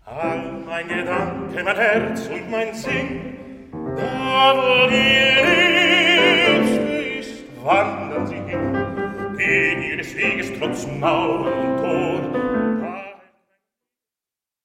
All mein Gedanke, mein Herz und mein Sinn, da wo die Liebste ist, wandern sie hin, gehen ihres Weges trotz Mauern und Tor.